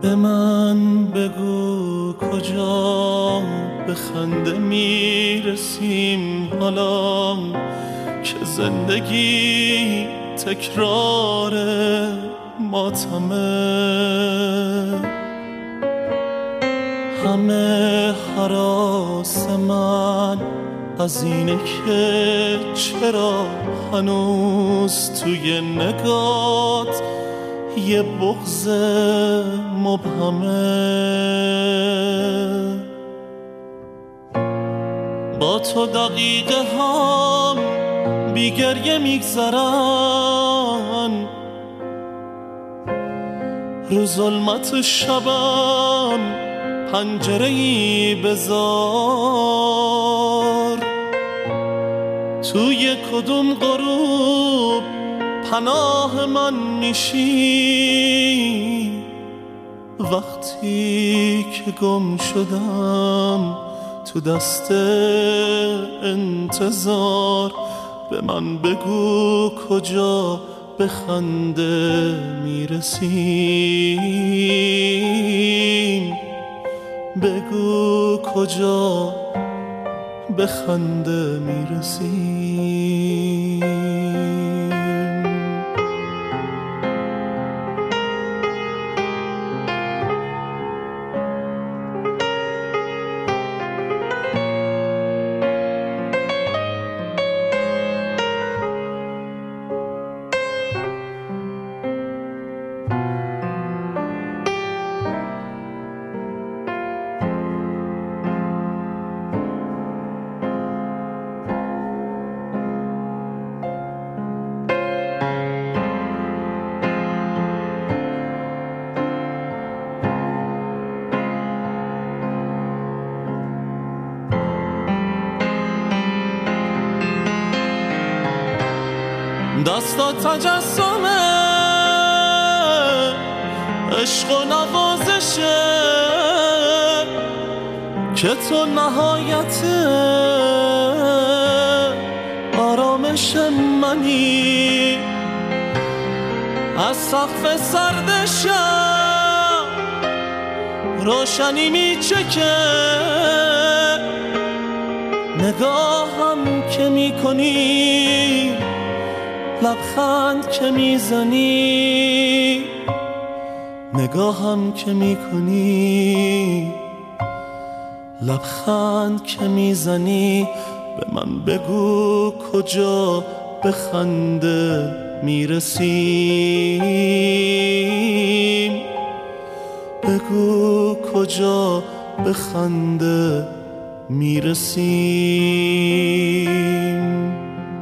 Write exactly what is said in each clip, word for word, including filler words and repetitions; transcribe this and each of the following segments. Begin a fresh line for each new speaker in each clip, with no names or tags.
به من بگو کجا به خنده میرسیم حالا که زندگی تکرار ماتمه. همه هراس من از اینه که چرا هنوز توی نگات یه بغض مبهمه. با تو دقیقه هم بی گریه میگذرن، رو ظلمت شبم پنجره‌ای بذار. توی کدوم غروب پناه من میشی وقتی که گم شدم تو دست انتظار. به من بگو کجا به خنده میرسیم، بگو کجا به خنده میرسیم. دستا تجسمه عشق و نوازشه که تو نهایت آرامش منی. از سقف سردشم روشنی میچکه، نگاهم که میکنی لبخند که میزنی، نگاهم که میکنی لبخند که میزنی. به من بگو کجا به خنده میرسیم، بگو کجا به خنده میرسیم.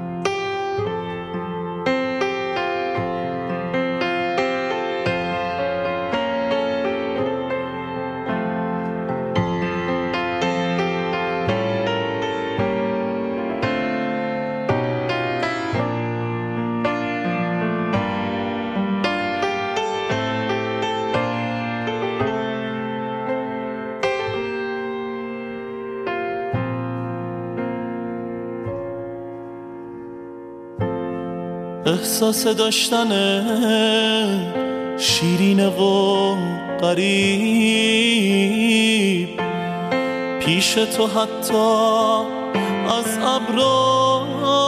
احساس داشتن شیرین و غریب پیش تو حتی از ابرو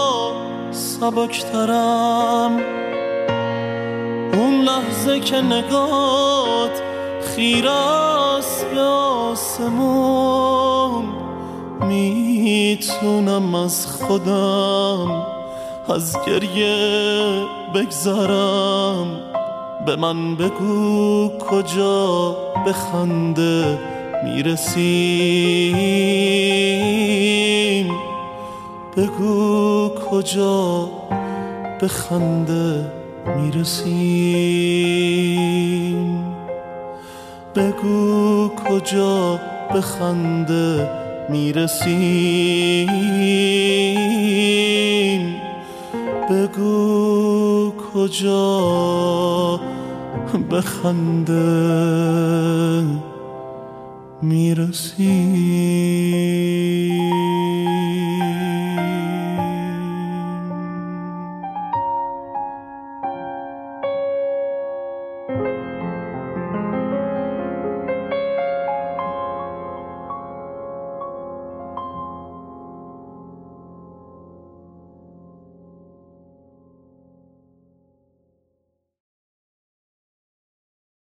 سبکترم. اون لحظه که نگات خیره است به آسمون، میتونم از خودم از گریه بگذرم. به من بگو کجا به خنده میرسیم، بگو کجا به خنده میرسیم، بگو کجا به خنده میرسیم، بگو کجا به خنده میرسیم.